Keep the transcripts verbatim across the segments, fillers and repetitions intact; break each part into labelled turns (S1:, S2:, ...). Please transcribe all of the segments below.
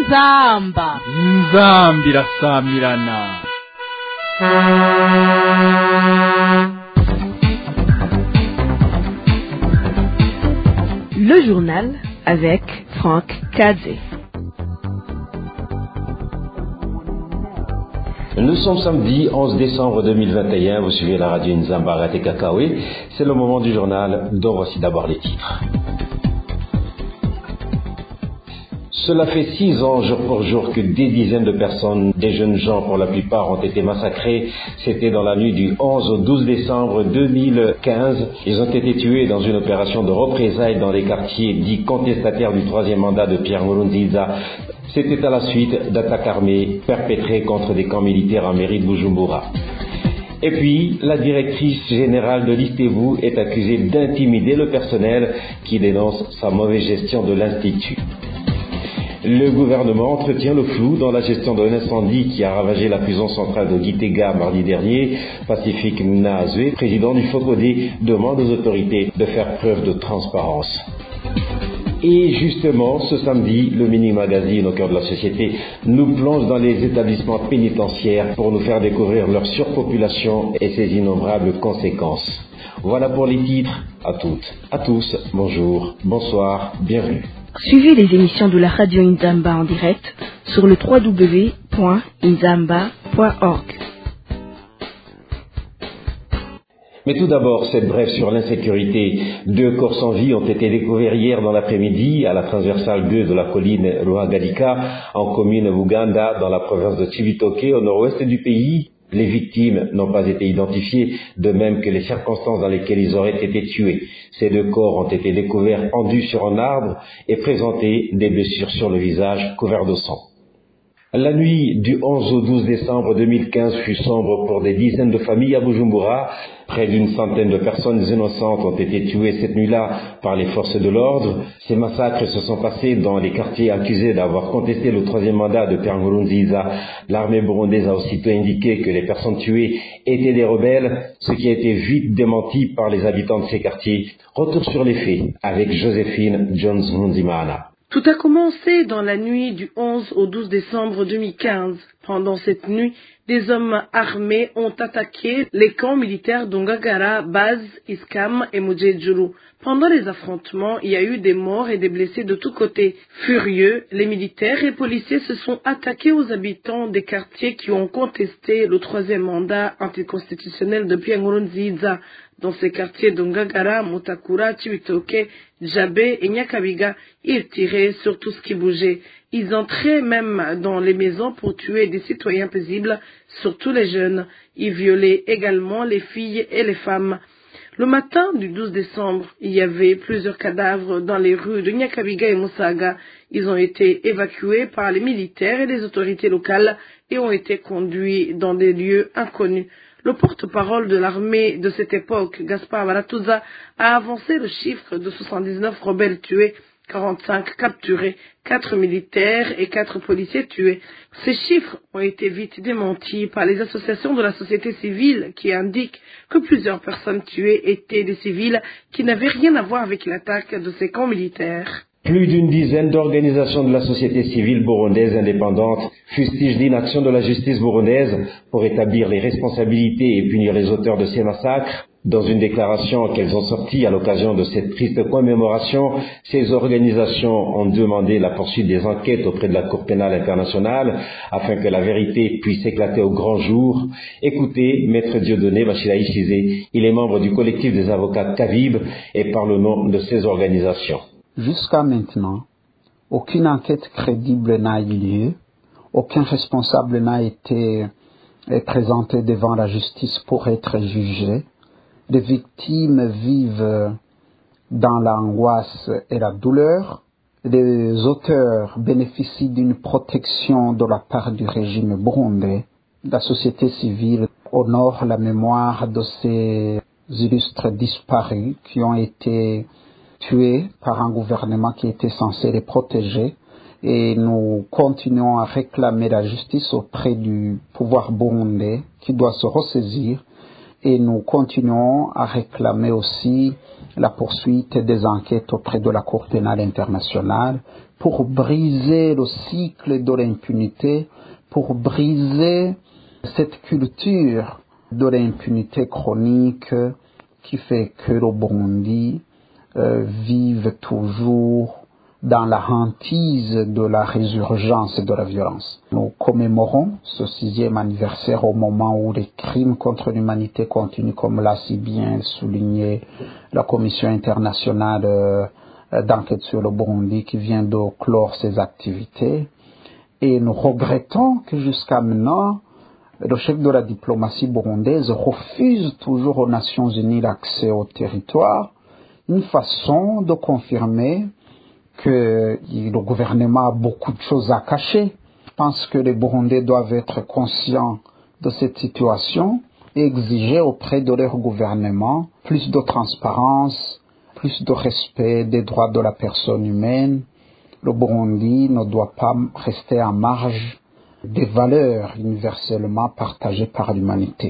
S1: inzamba
S2: inzambi irasamirana.
S3: Le journal avec Franck Kadze.
S4: Nous sommes samedi onze décembre deux mille vingt et un, vous suivez la radio Nzamba Rate Kakawe. C'est le moment du journal dont voici d'abord les titres. Cela fait six ans jour pour jour que des dizaines de personnes, des jeunes gens pour la plupart, ont été massacrés. C'était dans la nuit du onze au douze décembre deux mille quinze. Ils ont été tués dans une opération de représailles dans les quartiers dits contestataires du troisième mandat de Pierre Nkurunziza. C'était à la suite d'attaques armées perpétrées contre des camps militaires en mairie de Bujumbura. Et puis, la directrice générale de l'Istebu est accusée d'intimider le personnel qui dénonce sa mauvaise gestion de l'Institut. Le gouvernement entretient le flou dans la gestion de l'incendie qui a ravagé la prison centrale de Gitega mardi dernier. Pacifique Nazwe, président du Focodé, demande aux autorités de faire preuve de transparence. Et justement, ce samedi, le mini-magazine au cœur de la société nous plonge dans les établissements pénitentiaires pour nous faire découvrir leur surpopulation et ses innombrables conséquences. Voilà pour les titres. À toutes, à tous, bonjour, bonsoir, bienvenue.
S3: Suivez les émissions de la radio Nzamba en direct sur le w w w point nzamba point org.
S4: Mais tout d'abord, cette brève sur l'insécurité. Deux corps sans vie ont été découverts hier dans l'après-midi à la transversale deux de la colline Ruhagarika, en commune Buganda, dans la province de Cibitoke, au nord-ouest du pays. Les victimes n'ont pas été identifiées, de même que les circonstances dans lesquelles ils auraient été tués. Ces deux corps ont été découverts pendus sur un arbre et présentaient des blessures sur le visage couverts de sang. La nuit du onze au douze décembre deux mille quinze fut sombre pour des dizaines de familles à Bujumbura. Près d'une centaine de personnes innocentes ont été tuées cette nuit-là par les forces de l'ordre. Ces massacres se sont passés dans les quartiers accusés d'avoir contesté le troisième mandat de Pierre Nkurunziza. L'armée burundaise a aussitôt indiqué que les personnes tuées étaient des rebelles, ce qui a été vite démenti par les habitants de ces quartiers. Retour sur les faits avec Joséphine Jones-Munzimana.
S5: Tout a commencé dans la nuit du onze au douze décembre deux mille quinze. Pendant cette nuit, des hommes armés ont attaqué les camps militaires d'Ongagara, Baz, Iskam et Mujejuru. Pendant les affrontements, il y a eu des morts et des blessés de tous côtés. Furieux, les militaires et policiers se sont attaqués aux habitants des quartiers qui ont contesté le troisième mandat anticonstitutionnel de Pierre Nkurunziza. Dans ces quartiers d'Ongagara, Mutakura, Cibitoke, Djabé et Nyakabiga, ils tiraient sur tout ce qui bougeait. Ils entraient même dans les maisons pour tuer des citoyens paisibles, surtout les jeunes. Ils violaient également les filles et les femmes. Le matin du douze décembre, il y avait plusieurs cadavres dans les rues de Nyakabiga et Musaga. Ils ont été évacués par les militaires et les autorités locales et ont été conduits dans des lieux inconnus. Le porte-parole de l'armée de cette époque, Gaspard Baratuza, a avancé le chiffre de soixante-dix-neuf rebelles tués, quarante-cinq capturés, quatre militaires et quatre policiers tués. Ces chiffres ont été vite démentis par les associations de la société civile qui indiquent que plusieurs personnes tuées étaient des civils qui n'avaient rien à voir avec l'attaque de ces camps militaires.
S4: Plus d'une dizaine d'organisations de la société civile burundaise indépendante fustigent l'inaction de la justice burundaise pour établir les responsabilités et punir les auteurs de ces massacres. Dans une déclaration qu'elles ont sortie à l'occasion de cette triste commémoration, ces organisations ont demandé la poursuite des enquêtes auprès de la Cour pénale internationale afin que la vérité puisse éclater au grand jour. Écoutez, Maître Dieudonné Bachila Ishizé, il est membre du collectif des avocats Kavib et parle au nom de ces organisations.
S6: Jusqu'à maintenant, aucune enquête crédible n'a eu lieu, aucun responsable n'a été présenté devant la justice pour être jugé. Les victimes vivent dans l'angoisse et la douleur. Les auteurs bénéficient d'une protection de la part du régime burundais. La société civile honore la mémoire de ces illustres disparus qui ont été tués par un gouvernement qui était censé les protéger, et nous continuons à réclamer la justice auprès du pouvoir burundais qui doit se ressaisir, et nous continuons à réclamer aussi la poursuite des enquêtes auprès de la Cour pénale internationale pour briser le cycle de l'impunité, pour briser cette culture de l'impunité chronique qui fait que le Burundi euh, vive toujours dans la hantise de la résurgence de la violence. Nous commémorons ce sixième anniversaire au moment où les crimes contre l'humanité continuent, comme l'a si bien souligné la Commission internationale euh, d'enquête sur le Burundi qui vient de clore ses activités. Et nous regrettons que jusqu'à maintenant, le chef de la diplomatie burundaise refuse toujours aux Nations Unies l'accès au territoire, une façon de confirmer que le gouvernement a beaucoup de choses à cacher. Je pense que les Burundais doivent être conscients de cette situation et exiger auprès de leur gouvernement plus de transparence, plus de respect des droits de la personne humaine. Le Burundi ne doit pas rester en marge des valeurs universellement partagées par l'humanité.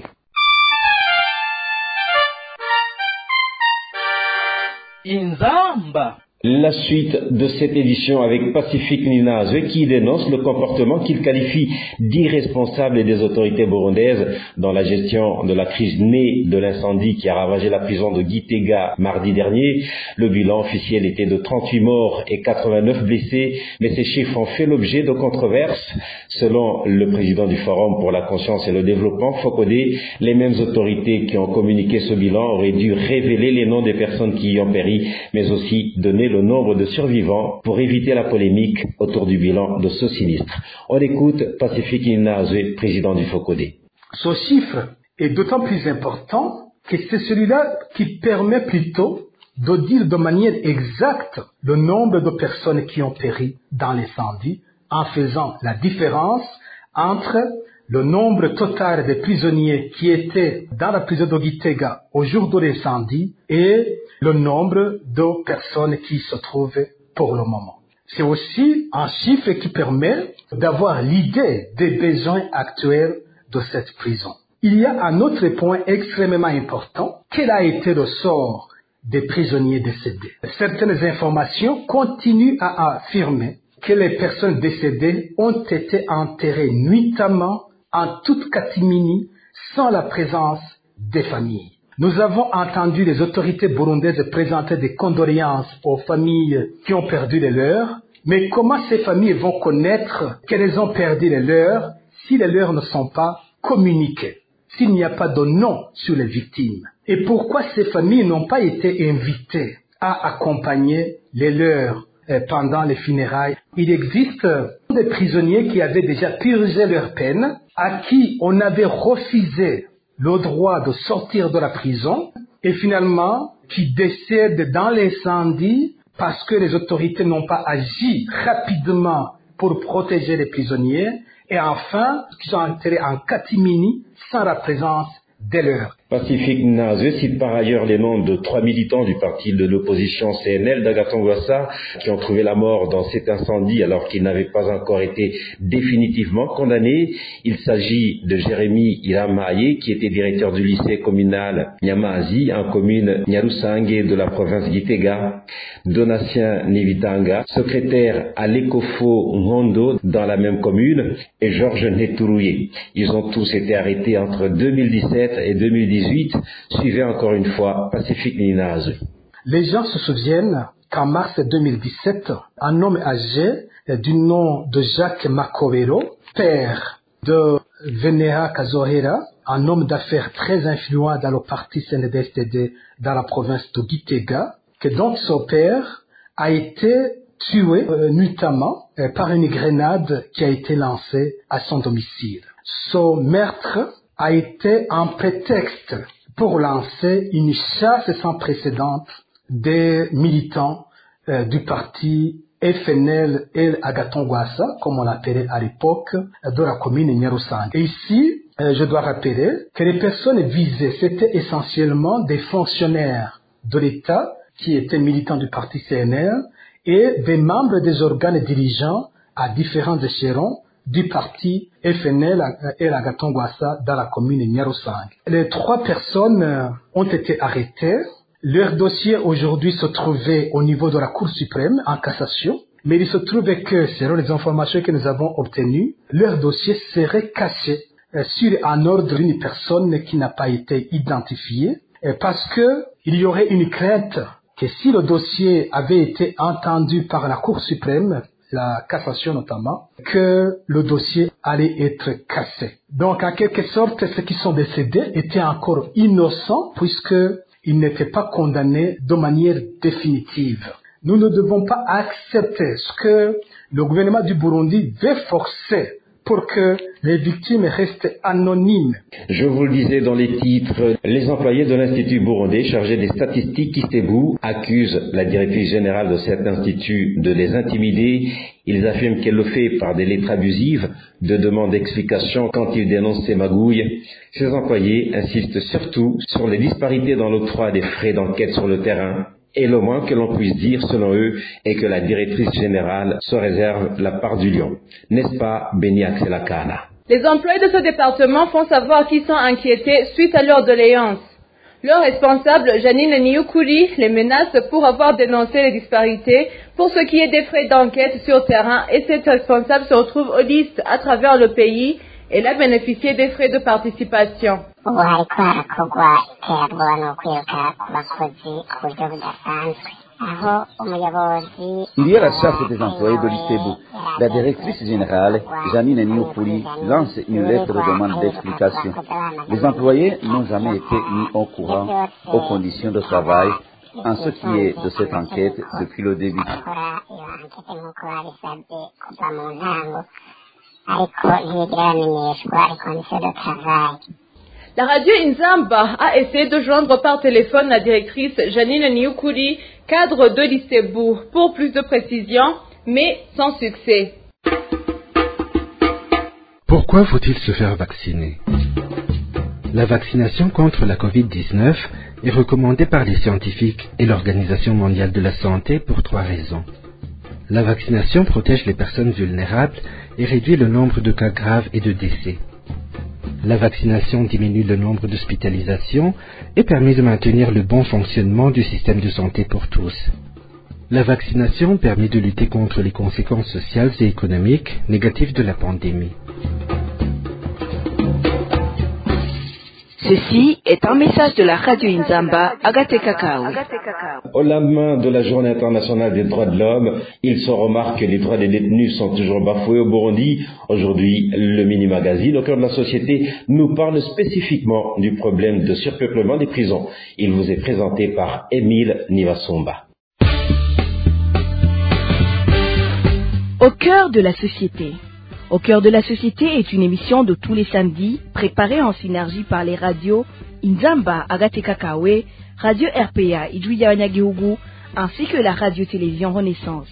S2: Inzamba.
S4: La suite de cette édition avec Pacifique Ninazwe qui dénonce le comportement qu'il qualifie d'irresponsable des autorités burundaises dans la gestion de la crise née de l'incendie qui a ravagé la prison de Gitega mardi dernier. Le bilan officiel était de trente-huit morts et quatre-vingt-neuf blessés, mais ces chiffres ont fait l'objet de controverses. Selon le président du Forum pour la conscience et le développement, Fokode, les mêmes autorités qui ont communiqué ce bilan auraient dû révéler les noms des personnes qui y ont péri, mais aussi donner le nombre de survivants pour éviter la polémique autour du bilan de ce sinistre. On écoute Pacifique Ninazwe, président du Fokode.
S1: Ce chiffre est d'autant plus important que c'est celui-là qui permet plutôt de dire de manière exacte le nombre de personnes qui ont péri dans l'incendie en faisant la différence entre le nombre total de prisonniers qui étaient dans la prison de Gitega au jour de l'incendie et le nombre de personnes qui se trouvent pour le moment. C'est aussi un chiffre qui permet d'avoir l'idée des besoins actuels de cette prison. Il y a un autre point extrêmement important. Quel a été le sort des prisonniers décédés? Certaines informations continuent à affirmer que les personnes décédées ont été enterrées nuitamment en toute catimini, sans la présence des familles. Nous avons entendu les autorités burundaises présenter des condoléances aux familles qui ont perdu les leurs, mais comment ces familles vont connaître qu'elles ont perdu les leurs si les leurs ne sont pas communiqués, s'il n'y a pas de nom sur les victimes? Et pourquoi ces familles n'ont pas été invitées à accompagner les leurs pendant les funérailles? Il existe des prisonniers qui avaient déjà purgé leur peine, à qui on avait refusé le droit de sortir de la prison et finalement qui décèdent dans l'incendie parce que les autorités n'ont pas agi rapidement pour protéger les prisonniers et enfin qui sont enterrés en catimini sans la présence des leurs.
S4: Pacifique Ninazwe cite par ailleurs les noms de trois militants du parti de l'opposition C N L d'Agathon-Rwasa qui ont trouvé la mort dans cet incendie alors qu'ils n'avaient pas encore été définitivement condamnés. Il s'agit de Jérémy Iramaye qui était directeur du lycée communal Nyamazi en commune Nyarusange de la province Gitega, Donatien Nivitanga, secrétaire à l'Ecofo Ngondo dans la même commune et Georges Neturuye. Ils ont tous été arrêtés entre deux mille dix-sept et deux mille dix-huit. Suivez encore une fois Pacifique Ninazwe.
S1: Les gens se souviennent qu'en mars deux mille dix-sept, un homme âgé du nom de Jacques Makowero, père de Venera Kazohera, un homme d'affaires très influent dans le parti C N D D F T D dans la province de Gitega, que donc son père a été tué euh, nuitamment euh, par une grenade qui a été lancée à son domicile. Son meurtre a été un prétexte pour lancer une chasse sans précédent des militants euh, du parti F N L El Agathon-Rwasa, comme on l'appelait à l'époque, de la commune Nyarusange. Et ici, euh, je dois rappeler que les personnes visées, c'était essentiellement des fonctionnaires de l'État qui étaient militants du parti C N L et des membres des organes dirigeants à différents échelons du parti F N L et Agathon-Rwasa dans la commune Nyarusange. Les trois personnes ont été arrêtées. Leur dossier aujourd'hui se trouvait au niveau de la Cour suprême en cassation. Mais il se trouve que, selon les informations que nous avons obtenues, leur dossier serait caché euh, sur un ordre d'une personne qui n'a pas été identifiée, euh, parce que il y aurait une crainte que si le dossier avait été entendu par la Cour suprême, la cassation notamment, que le dossier allait être cassé. Donc, en quelque sorte, ceux qui sont décédés étaient encore innocents puisqu'ils n'étaient pas condamnés de manière définitive. Nous ne devons pas accepter ce que le gouvernement du Burundi veut forcer pour que les victimes restent anonymes.
S4: Je vous le disais dans les titres, les employés de l'Institut burundais chargé des statistiques Kistebu accusent la directrice générale de cet institut de les intimider. Ils affirment qu'elle le fait par des lettres abusives, de demandes d'explications quand ils dénoncent ces magouilles. Ces employés insistent surtout sur les disparités dans l'octroi des frais d'enquête sur le terrain. Et le moins que l'on puisse dire, selon eux, est que la directrice générale se réserve la part du lion. N'est-ce pas, Beniak Selakana?
S7: Les employés de ce département font savoir qu'ils sont inquiétés suite à leur doléance. Leur responsable, Janine Niyukuri, les menace pour avoir dénoncé les disparités pour ce qui est des frais d'enquête sur terrain, et cette responsable se retrouve aux listes à travers le pays. Elle a bénéficié des frais de participation.
S8: Il y a la chasse des employés de l'Istebu. La directrice générale, Janine Niyukuri, lance une lettre de demande d'explication. Les employés n'ont jamais été mis au courant aux conditions de travail en ce qui est de cette enquête depuis le début.
S7: La radio Inzamba a essayé de joindre par téléphone la directrice Janine Niyukuri, cadre de l'Istebu, pour plus de précisions, mais sans succès.
S9: Pourquoi faut-il se faire vacciner? La vaccination contre la covid dix-neuf est recommandée par les scientifiques et l'Organisation mondiale de la santé pour trois raisons. La vaccination protège les personnes vulnérables et réduit le nombre de cas graves et de décès. La vaccination diminue le nombre d'hospitalisations et permet de maintenir le bon fonctionnement du système de santé pour tous. La vaccination permet de lutter contre les conséquences sociales et économiques négatives de la pandémie.
S3: Ceci est un message de la radio Inzamba Agate Kakao.
S4: Au lendemain de la Journée internationale des droits de l'homme, il se remarque que les droits des détenus sont toujours bafoués au Burundi. Aujourd'hui, le mini-magazine au cœur de la société nous parle spécifiquement du problème de surpeuplement des prisons. Il vous est présenté par Émile Nivasomba.
S3: Au cœur de la société. Au cœur de la société est une émission de tous les samedis, préparée en synergie par les radios Inzamba Agate Kakawe, Radio R P A Idouya Wanyagihugu, ainsi que la radio-télévision Renaissance.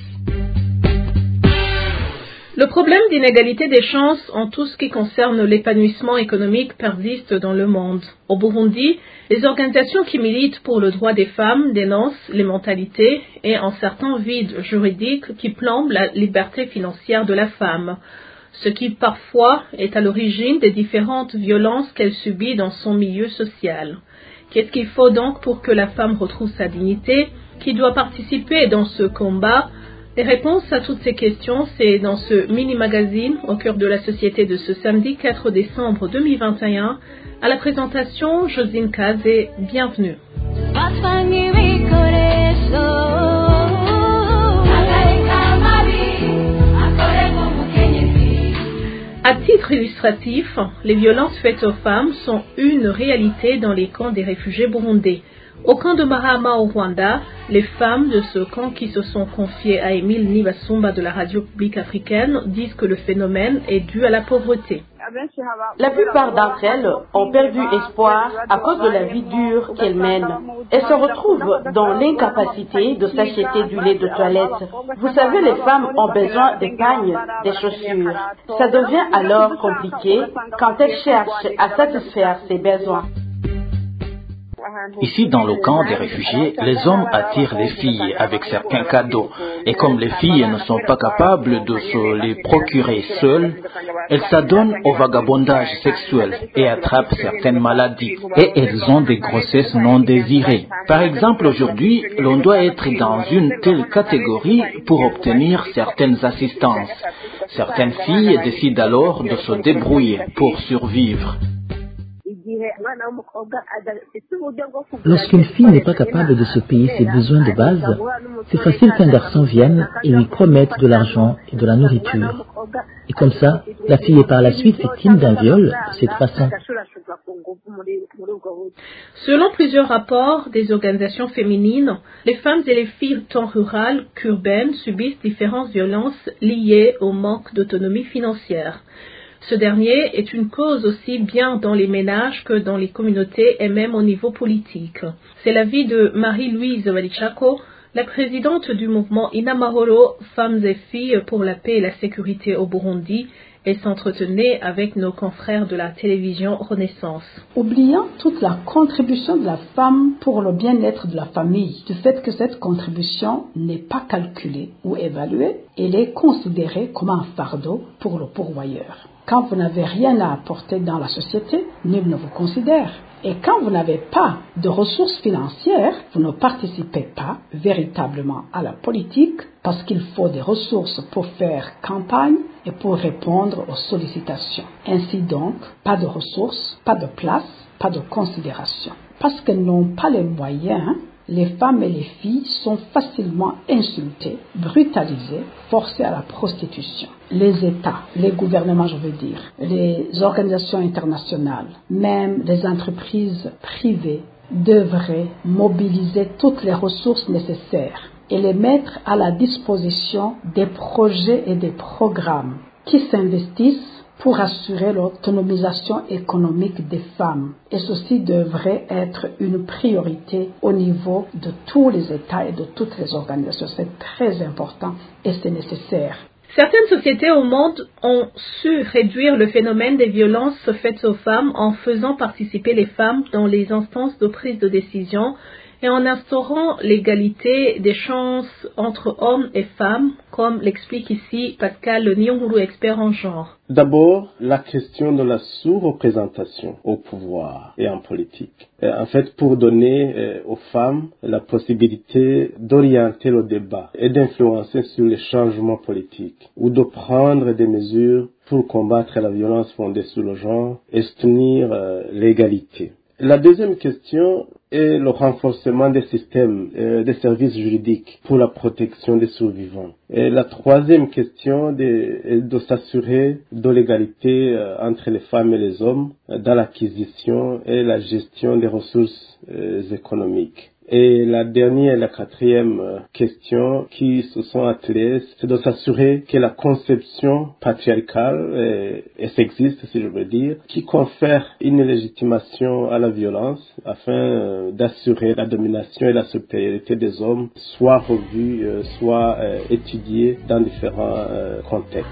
S5: Le problème d'inégalité des chances en tout ce qui concerne l'épanouissement économique persiste dans le monde. Au Burundi, les organisations qui militent pour le droit des femmes dénoncent les mentalités et un certain vide juridique qui plombe la liberté financière de la femme, ce qui parfois est à l'origine des différentes violences qu'elle subit dans son milieu social. Qu'est-ce qu'il faut donc pour que la femme retrouve sa dignité? Qui doit participer dans ce combat? Les réponses à toutes ces questions, c'est dans ce mini-magazine au cœur de la société de ce samedi quatre décembre deux mille vingt et un. À la présentation, Josine Kazé, bienvenue. À titre illustratif, les violences faites aux femmes sont une réalité dans les camps des réfugiés burundais. Au camp de Mahama au Rwanda, les femmes de ce camp qui se sont confiées à Émile Nivasomba de la radio publique africaine disent que le phénomène est dû à la pauvreté.
S10: La plupart d'entre elles ont perdu espoir à cause de la vie dure qu'elles mènent. Elles se retrouvent dans l'incapacité de s'acheter du lait de toilette. Vous savez, les femmes ont besoin des pagnes, des chaussures. Ça devient alors compliqué quand elles cherchent à satisfaire ces besoins.
S11: Ici, dans le camp des réfugiés, les hommes attirent les filles avec certains cadeaux. Et comme les filles ne sont pas capables de se les procurer seules, elles s'adonnent au vagabondage sexuel et attrapent certaines maladies. Et elles ont des grossesses non désirées. Par exemple, aujourd'hui, l'on doit être dans une telle catégorie pour obtenir certaines assistances. Certaines filles décident alors de se débrouiller pour survivre.
S12: Lorsqu'une fille n'est pas capable de se payer ses besoins de base, c'est facile qu'un garçon vienne et lui promette de l'argent et de la nourriture. Et comme ça, la fille est par la suite victime d'un viol de cette façon.
S7: Selon plusieurs rapports des organisations féminines, les femmes et les filles tant rurales qu'urbaines subissent différentes violences liées au manque d'autonomie financière. Ce dernier est une cause aussi bien dans les ménages que dans les communautés et même au niveau politique. C'est l'avis de Marie-Louise Walichako, la présidente du mouvement Inamahoro, Femmes et Filles pour la paix et la sécurité au Burundi, et s'entretenait avec nos confrères de la télévision Renaissance.
S13: Oubliant toute la contribution de la femme pour le bien-être de la famille, du fait que cette contribution n'est pas calculée ou évaluée, elle est considérée comme un fardeau pour le pourvoyeur. Quand vous n'avez rien à apporter dans la société, nul ne vous considère. Et quand vous n'avez pas de ressources financières, vous ne participez pas véritablement à la politique parce qu'il faut des ressources pour faire campagne et pour répondre aux sollicitations. Ainsi donc, pas de ressources, pas de place, pas de considération. Parce qu'elles n'ont pas les moyens, les femmes et les filles sont facilement insultées, brutalisées, forcées à la prostitution. Les États, les gouvernements, je veux dire, les organisations internationales, même les entreprises privées devraient mobiliser toutes les ressources nécessaires et les mettre à la disposition des projets et des programmes qui s'investissent pour assurer l'autonomisation économique des femmes. Et ceci devrait être une priorité au niveau de tous les États et de toutes les organisations. C'est très important et c'est nécessaire.
S7: Certaines sociétés au monde ont su réduire le phénomène des violences faites aux femmes en faisant participer les femmes dans les instances de prise de décision et en instaurant l'égalité des chances entre hommes et femmes, comme l'explique ici Pascal Nyonguru, expert en genre.
S14: D'abord, la question de la sous-représentation au pouvoir et en politique. En fait, pour donner aux femmes la possibilité d'orienter le débat et d'influencer sur les changements politiques ou de prendre des mesures pour combattre la violence fondée sur le genre et soutenir l'égalité. La deuxième question est le renforcement des systèmes, euh, des services juridiques pour la protection des survivants. Et la troisième question de, est de s'assurer de l'égalité euh, entre les femmes et les hommes euh, dans l'acquisition et la gestion des ressources euh, économiques. Et la dernière et la quatrième question qui se sont attelées, c'est de s'assurer que la conception patriarcale et, et sexiste, si je veux dire, qui confère une légitimation à la violence afin d'assurer la domination et la supériorité des hommes, soit revue, soit étudiée dans différents contextes.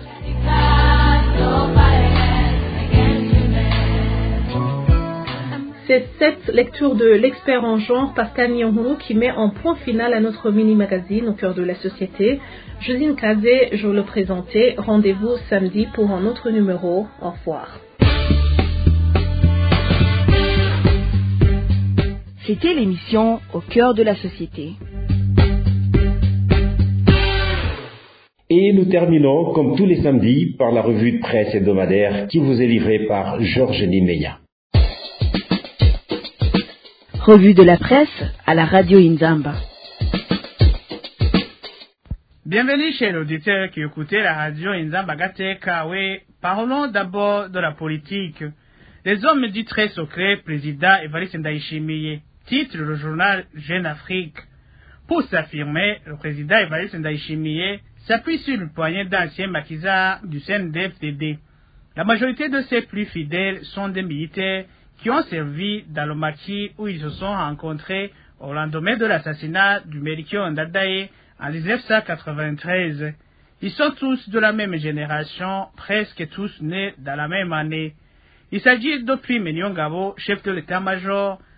S7: C'est cette lecture de l'expert en genre Pascal Nyonguru qui met en point final à notre mini-magazine au cœur de la société. Josine Kazé, je le présentais. Rendez-vous samedi pour un autre numéro. Au revoir.
S3: C'était l'émission Au cœur de la société.
S4: Et nous terminons, comme tous les samedis, par la revue de presse hebdomadaire qui vous est livrée par Georges Nimeya.
S3: Revue de la presse à la radio Inzamba.
S2: Bienvenue chez l'auditeur qui écoutait la radio Inzamba Gatekawe. Parlons d'abord de la politique. Les hommes du très secret, président Evariste Ndayishimiye, titre le journal Jeune Afrique. Pour s'affirmer, le président Evariste Ndayishimiye s'appuie sur le poignet d'anciens maquisards du C N D F D D. La majorité de ses plus fidèles sont des militaires qui ont servi dans le maquis où ils se sont rencontrés au lendemain de l'assassinat du Melchior Ndadaye en dix-neuf cent quatre-vingt-treize. Ils sont tous de la même génération, presque tous nés dans la même année. Il s'agit de Prime Nyongabo, chef de l'état-major,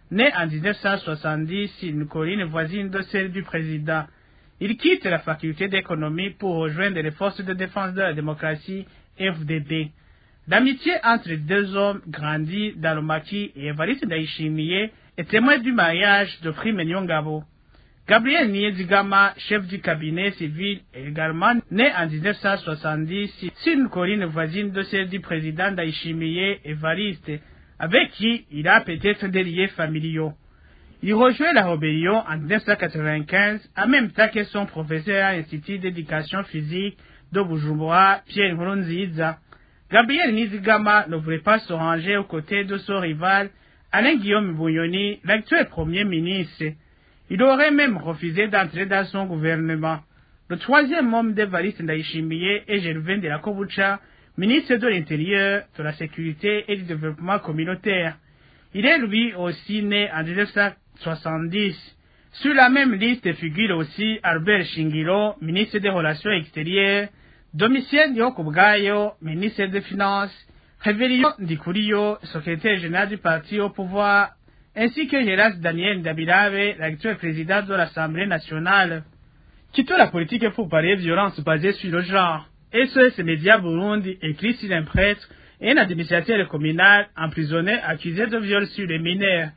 S2: né en dix-neuf cent soixante-dix sur une colline voisine de celle du président. Il quitte la faculté d'économie pour rejoindre les forces de défense de la démocratie, F D D. L'amitié entre les deux hommes grandit dans le maquis et Evariste Ndayishimiye est témoin du mariage de Prime Nyongabo. Gabriel Niezigama, chef du cabinet civil, est également né en dix-neuf cent soixante-dix sur une colline voisine de celle du président Ndayishimiye, Evariste, avec qui il a peut-être des liens familiaux. Il rejoint la rébellion en dix-neuf cent quatre-vingt-quinze, en même temps que son professeur à l'Institut d'éducation physique de Bujumbura, Pierre Nkurunziza. Gabriel Nizigama ne voulait pas se ranger aux côtés de son rival, Alain Guillaume Bunyoni, l'actuel premier ministre. Il aurait même refusé d'entrer dans son gouvernement. Le troisième homme d'Evariste Ndayishimiye est Gervais de la Kobucha, ministre de l'Intérieur, de la Sécurité et du Développement communautaire. Il est lui aussi né en dix-neuf cent soixante-dix. Sur la même liste figure aussi Albert Shingiro, ministre des Relations extérieures, Domitien Diokubgayo, ministre des Finances, Révélio Ndikuriyo, secrétaire général du parti au pouvoir, ainsi que Géras Daniel Ndabilabe, l'actuel président de l'Assemblée nationale. Quittons la politique pour parler de violence basée sur le genre. S O S Média Burundi écrit sur un prêtre et un administrateur communal emprisonné accusé de viol sur les mineurs.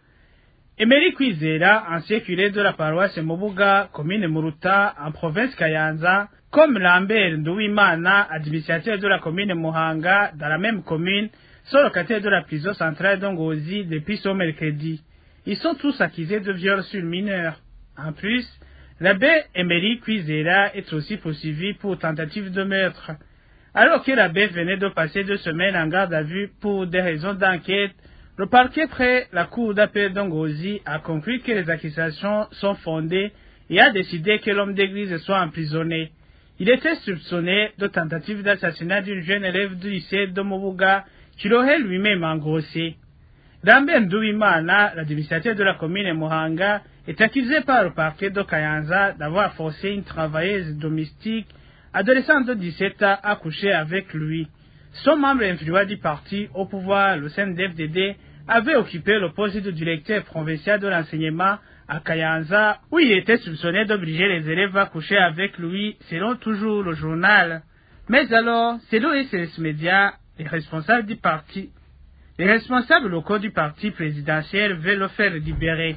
S2: Emery Kwizera, ancien curé de la paroisse Mobuga, commune Muruta, en province Kayanza, comme Lambert Nduwimana, administrateur de la commune Muhanga, dans la même commune, sont locataires de la prison centrale d'Ongozi depuis ce mercredi. Ils sont tous accusés de viol sur mineurs. En plus, l'abbé Emery Kwizera est aussi poursuivi pour tentative de meurtre. Alors que l'abbé venait de passer deux semaines en garde à vue pour des raisons d'enquête, le parquet près la cour d'appel d'Ongozi a conclu que les accusations sont fondées et a décidé que l'homme d'église soit emprisonné. Il était soupçonné de tentative d'assassinat d'une jeune élève du lycée de Mobuga qui l'aurait lui-même engrossé. Lambert Nduwimana, l'administrateur de la commune Muhanga, est accusé par le parquet de Kayanza d'avoir forcé une travailleuse domestique adolescente de dix-sept ans à coucher avec lui. Son membre influent du parti au pouvoir, le C N D F D D, avait occupé le poste de directeur provincial de l'enseignement à Kayanza, où il était soupçonné d'obliger les élèves à coucher avec lui, selon toujours le journal. Mais alors, selon S O S Média, les responsables du parti, les responsables locaux du parti présidentiel veulent le faire libérer.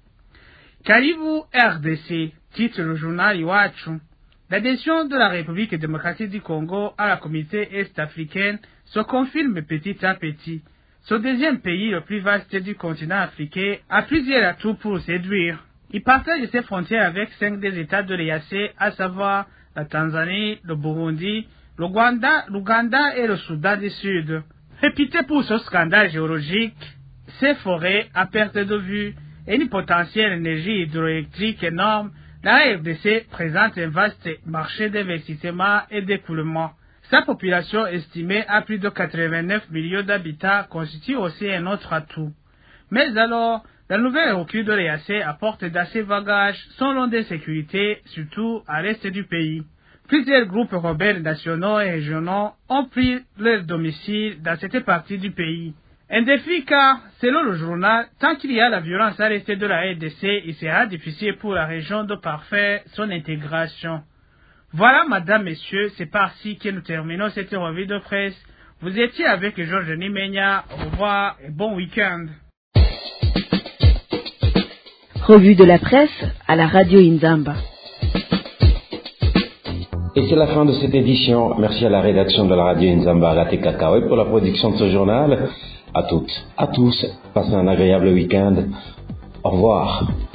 S2: Karibu R D C, titre le journal Iwachu. L'adhésion de la République démocratique du Congo à la communauté est-africaine se confirme petit à petit. Ce deuxième pays, le plus vaste du continent africain, a plusieurs atouts pour séduire. Il partage ses frontières avec cinq des États de l'E A C, à savoir la Tanzanie, le Burundi, l'Ouganda, l'Ouganda et le Soudan du Sud. Réputé pour ce scandale géologique, ses forêts à perte de vue et une potentielle énergie hydroélectrique énorme, la R D C présente un vaste marché d'investissement et d'écoulement. Sa population estimée à plus de quatre-vingt-neuf millions d'habitants constitue aussi un autre atout. Mais alors, la nouvelle recrue de l'E A C apporte d'assez bagages sans long de sécurité, surtout à l'est du pays. Plusieurs groupes rebelles nationaux et régionaux ont pris leur domicile dans cette partie du pays. Un défi car, selon le journal, tant qu'il y a la violence à l'est de la R D C, il sera difficile pour la région de parfaire son intégration. Voilà, madame, messieurs, c'est par-ci que nous terminons cette revue de presse. Vous étiez avec Georges Nimenya. Au revoir et bon week-end.
S3: Revue de la presse à la radio Inzamba.
S4: Et c'est la fin de cette édition. Merci à la rédaction de la radio Inzamba Agate Kakawe pour la production de ce journal. À toutes, à tous, passez un agréable week-end. Au revoir.